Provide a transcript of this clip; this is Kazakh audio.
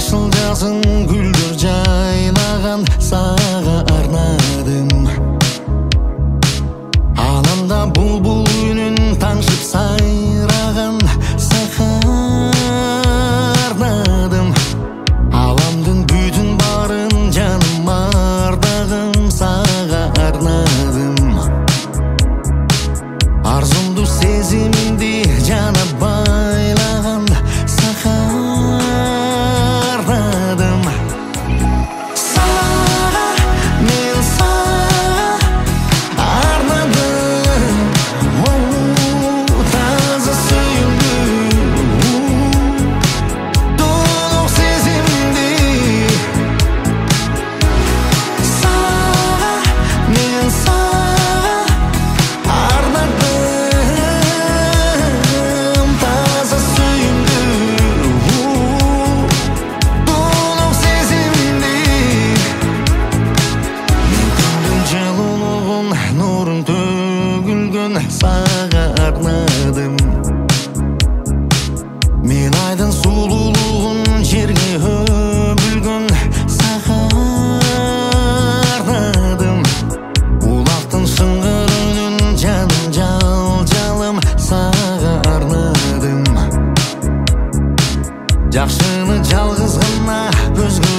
Жашыл жазын гүлдер жайнаған саға арнадым. Анамда бұлбұл үнін таңшып сайраған саға арнадым. Аламдың бүтін барын жаным ардағым саға арнадым. Арзумду сезімді жана байлаған саға арнадым. Саға, мен саға арнадым. Таза сүйімді, толық сезімді. Саға, мен саға арнадым. Таза сүйімді, толық сезімді. Күннің жылулығын, нұрын төгілген саға арнадым. Мен айдың сұлулығын жерге өбілген саға арнадым. Улақтың шыңғыр үнін жаным жал-жалым саға арнадым. Жақшыны жалғыз ғана көзге